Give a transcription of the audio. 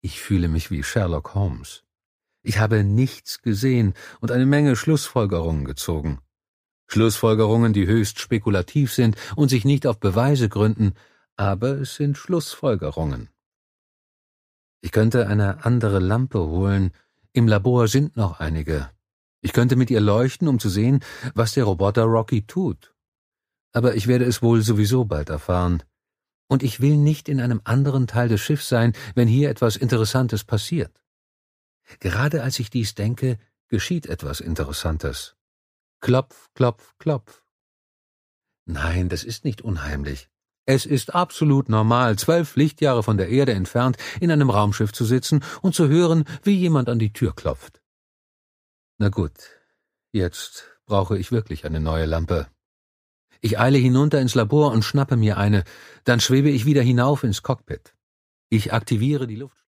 Ich fühle mich wie Sherlock Holmes. Ich habe nichts gesehen und eine Menge Schlussfolgerungen gezogen. Schlussfolgerungen, die höchst spekulativ sind und sich nicht auf Beweise gründen, aber es sind Schlussfolgerungen. Ich könnte eine andere Lampe holen, im Labor sind noch einige. Ich könnte mit ihr leuchten, um zu sehen, was der Roboter Rocky tut. Aber ich werde es wohl sowieso bald erfahren. Und ich will nicht in einem anderen Teil des Schiffs sein, wenn hier etwas Interessantes passiert. Gerade als ich dies denke, geschieht etwas Interessantes. Klopf, klopf, klopf. Nein, das ist nicht unheimlich. Es ist absolut normal, 12 Lichtjahre von der Erde entfernt in einem Raumschiff zu sitzen und zu hören, wie jemand an die Tür klopft. Na gut, jetzt brauche ich wirklich eine neue Lampe. Ich eile hinunter ins Labor und schnappe mir eine, dann schwebe ich wieder hinauf ins Cockpit. Ich aktiviere die Luft.